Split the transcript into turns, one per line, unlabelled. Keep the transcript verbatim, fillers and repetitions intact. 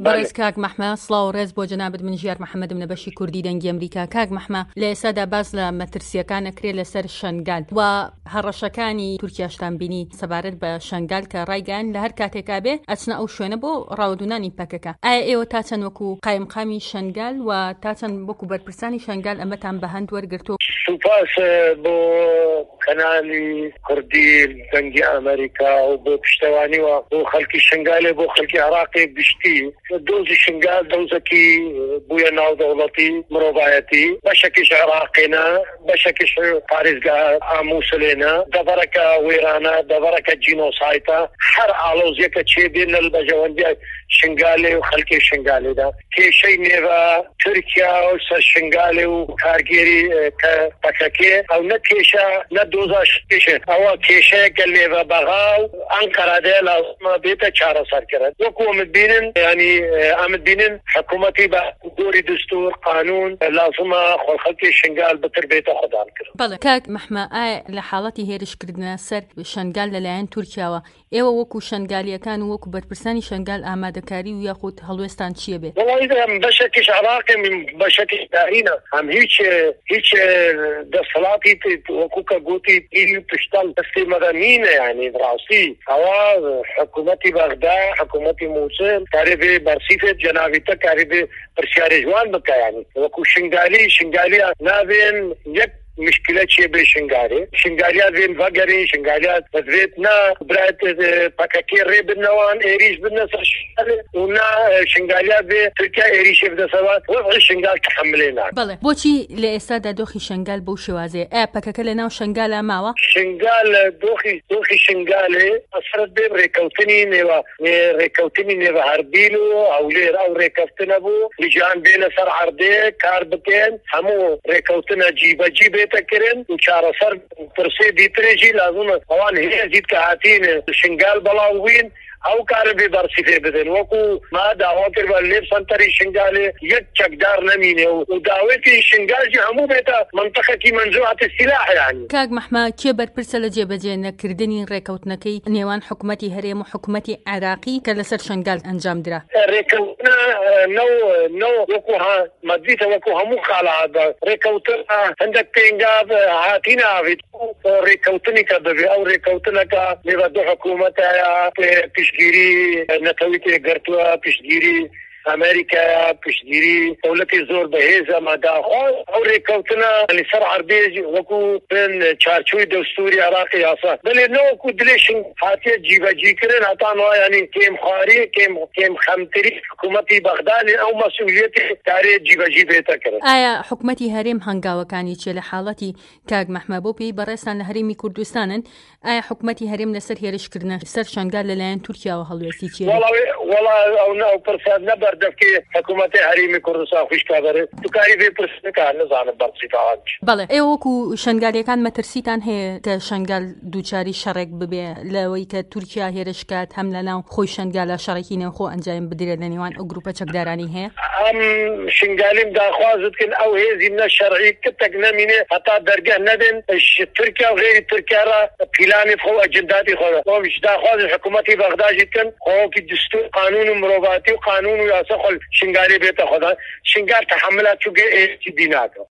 بەڕێز کاک مەحمە سڵاو و ڕێز بۆ جەنابەت من ژیار محەممەد منە بەشی کوردی دەنگی ئەمریکا. کاک مەحمە لە ئێسادا باس لە مەترسیەکان ئەکرێت لەسەر شەنگال و هەڕەشەکانی تورکیاشتان بینی سەبارەت بە شەنگال کە ڕایگەیاند لە هەر کاتێکا بێ ئەچنە ئەو شوێنە بۆ ڕاوەدوونانی پەکەکە. ئایا ئێوە تا چەند وەکو قایمقامی شەنگال و تا چەند وەکو بەرپرسانی شەنگال ئەمەتان بە هەند وەرگرتو؟
سوپاس بۆ کەنالی کوردی دەنگی ئەمریکا و بۆ پشتەوانی و بۆ خەڵکی شەنگالێ بۆ خەڵکی عێراقی گشتی دۆزی شنگال دۆزەکی بووە ناودەوڵەتی مرۆڤایەتی بەشێکیش عێراقینە بەشێکیش پارێزگا ئامووسلێنە دەبەرەکە وێرانە دەبەرەکە جینۆسایتە هەر ئاڵۆزیەکە چێبێنە بەژەوەندی شنگالێ و خەڵکی شنگالێدا کێشەی نێوە تورکیا و سەر شنگالێ و کارگێری کە پەکەکێ ئەو نە کێشە نە دۆزاش کێشە ئەوە کێشەیەکە نێوە بەغا و ئەنقەرادەیە لازمە بێتە چارەسەرکردن وەکو ئەمدبینن ینی ئەمدبینن حکوومەتی بە دۆری دستور قانون لازمە خەڵکی شنگال بتر بێتە خۆدان کرد.
بەڵێ کاک مەحمە ئایا لە حاڵەتی هێرشکردنە سەر شەنگال لەلایەن تورکیاوە ئێوە وەکو شەنگالیەکان و وەکو بەرپرسانی شەنگال ئامادەکاری و یاخود هەڵوێستان چییە بێت؟
وڵی بەشێکیش عێراقی بەشێکیش دارینە هەم هیچ هیچ دەسەڵاتی وەکو کە گوتی ئیلی پشتەڵ دەستی مەدەنینە یعنی ڕاستی ئەوە حکوومەتی بەغدا حکوومەتی مووسڵ کاری بێ بەرسیفێت جەناویتە کاری بێ پرسیارێ جوان بکە یعنی وەکو شنگالی شنگالیا نابێن یەک مشکلە چیە بێ شنگارێ شنگالیات بێن ڤەگەرین شنگالیات بەدوێت نا برایەت پەکەکێ ڕێ بنەوان ئێریش بنە سەر شنگالێ و نا شنگالیات بێ تورکیا ئێریشێ بدەسەوات وەڵی شنگال تەحەملێ ناکات.
بەڵێ بۆچی لە ئێستادا دۆخی شنگال بەو شێوازەیە ئایا پەکەکە لە ناو شنگالە ماوە؟
شنگال دۆخی دۆخی شنگالێ ئەسرەت بێ ڕێکەوتنی نێوە ڕێکەوتنی نێوە هەربیل و هەولێر ئەو ڕێکەوتنە بوو لیژان بێنە سەر عەردێ کار بکەن هەموو ڕێکەوتنە جیبەجی بێ تکرن و چارەسەر پرسێ دیترێژی لازمە ئەوان هێزیت کە هاتین شنگال بەڵاوبووین ئەو کارە بێ بەرسیفێ بدەن وەکو ما داوا کرد بە لێب سەنتەری شنگالێ یەک چەکدار نەمینێ و داوێتی شنگالجی هەموو بێتە منتەقەکی منزوعەت السلاح یعنی.
کاک مەحمە کێ بەرپرسە لە جێبەجێ نەکردنی ڕێکەوتنەکەی نێوان حکوومەتی هەرێم و حکوومەتی عێراقی کە لەسەر شنگال ئەنجام درا؟
ڕێکەوتنە نەو نەو وەکو مەدیتە وەکو هەموو خاڵات ڕێکەوتنە هەندێک پێنگاب هاتینە ئاویت ڕێکەوتنی کە ببێ ئەو ڕێکەوتنەکە نێوە دوو حکوومەتەیە پشتگیری نەتەوەی گرتووە پشتگیری ئەمریکا پشتگیری دەوڵەتی زۆر بەهێزە ماداخۆ ئەو ڕێکەوتنە لەسەر عەردێ وەکو بن چارچووی دەستوری عێراقی یاسا بەڵێ نەوەکو دلێشن هاتیە جیبەجیکردن هەتانەوە ینی کێمخواری کێم خەمتری حکوومەتی بەغدادی ئەو مەسئولیەتی کارێ جیبەجی بێتە کرد.
ئایا حکوومەتی هەرێم هەنگاوەکانی چێ لە حاڵەتی کاک مەحمە بۆ پێی بەڕێستان لە هەرێمی کوردستانن ئایا حکوومەتی هەرێم لەسەر هێرشکردنە سەر شەنگال لەلایەن تورکیاوە هەڵوێستی چیە؟
وەڵا ئەو ناو پرسیار نەبەر دەفکێ حکوومەتی هەرێمی کوردستان خوشکا بەرێت توکاری بێ پرسنەکە نەزانم بەرسیفاوان
بەڵێ ئێوە وەکو شەنگالیەکان مەترسیتان هەیە کە شەنگال دووچاری شەڕێک ببێ لەوەی کە تورکیا هێرشکات هەم لە ناو خۆی شەنگالە شەڕێکی نێوخۆ ئەنجام بدرێت لە نێوان ئەو گروپە چەکدارانی هەیە؟
ئەم شنگالیم داخوازت کن ئەو هێزی نە شەرعی کتێک نەمینێ هەتا دەرگە نەدن تورکیا و غێری تورکیارە پیلانی خۆ ئەجنداتی خۆ ئەوش داخوازی حکوومەتی بەغداجی کن خۆکی دستور قانون و مرۆڤاتی و قانون و یاسا خۆ شنگالی بێتە خۆدا شنگال تەحەملات چووگە ئێستی بیناکە.